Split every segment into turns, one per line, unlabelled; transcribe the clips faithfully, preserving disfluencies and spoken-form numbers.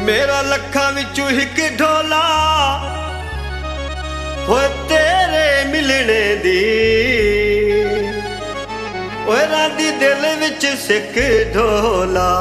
मेरा लखां विचों हिक ढोला होए तेरे मिलने दी, ओए रांदी दिल विच सिक ढोला।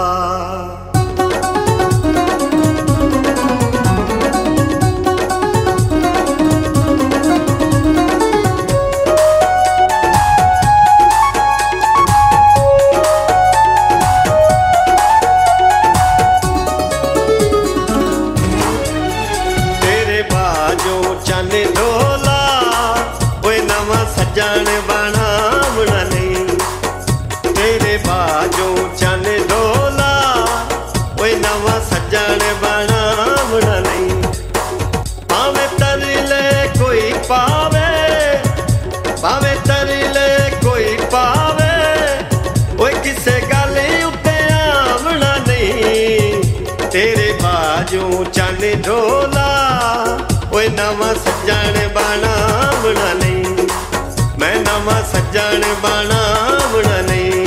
चन ढोला ओए नवा सजन बनावना नहीं, तेरे बाजों चन ढोला ओए नवा सजन बनावना नहीं। पावे तरले कोई पावे, पावे तरले कोई पावे, ओए किसे गल उत्ते आवना नहीं, तेरे बाजों चन ढोला ओए नवा सजन बनावना नहीं, मैं नवा सजन बनावना नहीं।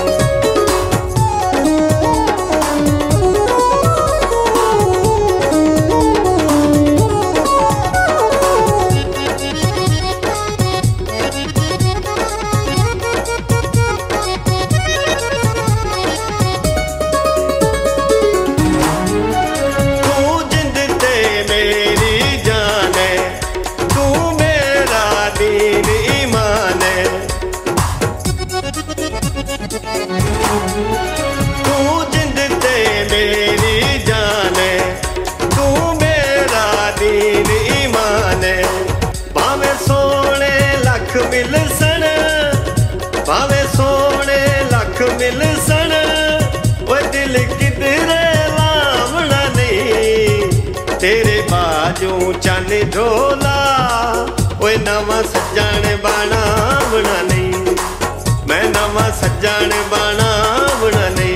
तू जिंद ते मेरी जान है, तू मेरा दीन ईमान है। भावे सोने लख मिल सन, भावे सोने लख मिल सन, वो दिल किधरे लावना नहीं, तेरे बाजों चन ढोला ओए नवा सजन बनावना नहीं, मैं नवा सजन बनावना नहीं।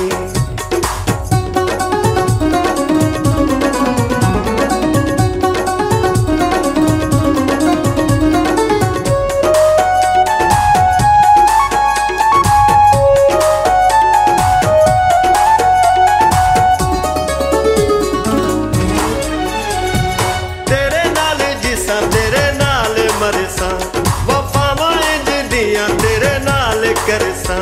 तेरे नाल जिसा तेरे नाल मरसा, वफावां इंज दियां तेरे नाल करसा,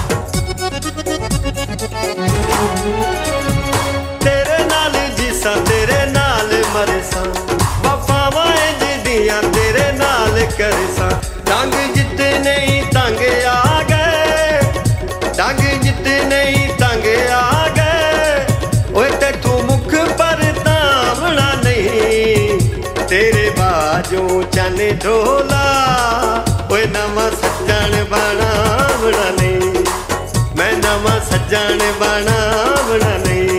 तेरे नाल जिसा तेरे नाल मरसा, वफावां इंज दियां तेरे नाल करसा। डंग जिते नहीं तंग आ गए, डंग जिते नहीं तंग आ गए, ओए तैथों मुख पर तावना नहीं, तेरे बाजों चन ढोला ओए नवा सजन बनावना नहीं, मैं नवा सजन बनावना नहीं।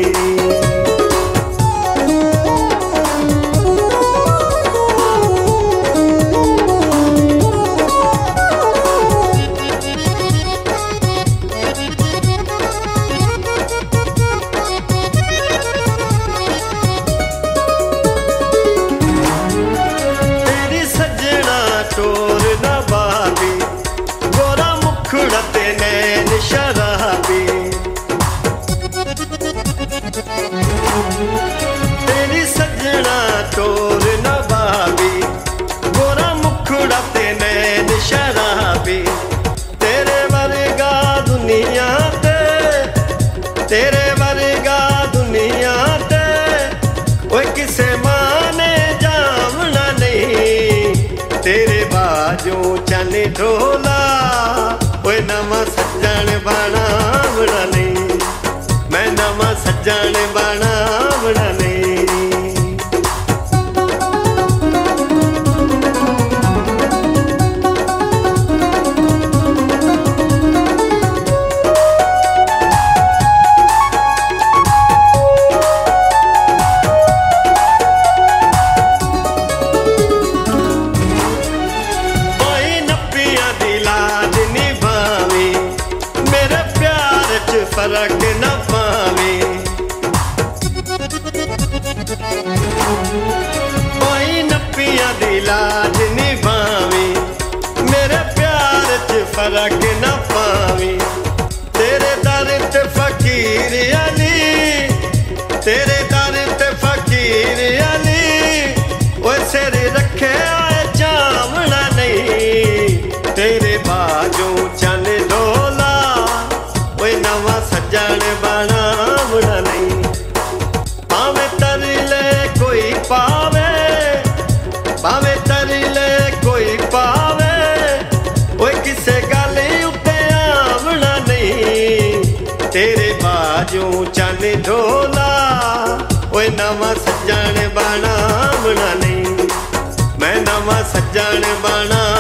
तेरी सजना टोर नवाबी, गोरा मुखड़ा ते नैन शराबी, तेरी सजना टोर नवाबी, गोरा मुखड़ा ते नैन शराबी, तेरे वर्गा दुनिया ते, तेरे वर्गा दुनिया ते, ओए किसे माने जावना नहीं, तेरे बाजों चन ढोला ओए नवा सजन बनावना नहीं, मैं नवा सजन बनावना नहीं। फर्क न पावे, कोई नपिया दी लाज निभावे, मेरे प्यार च फर्क न पावे, तेरे दर ते फकीर अली, तेरे दर नवा सज्जन बना बना नहीं, मैं नवा सज्जन बना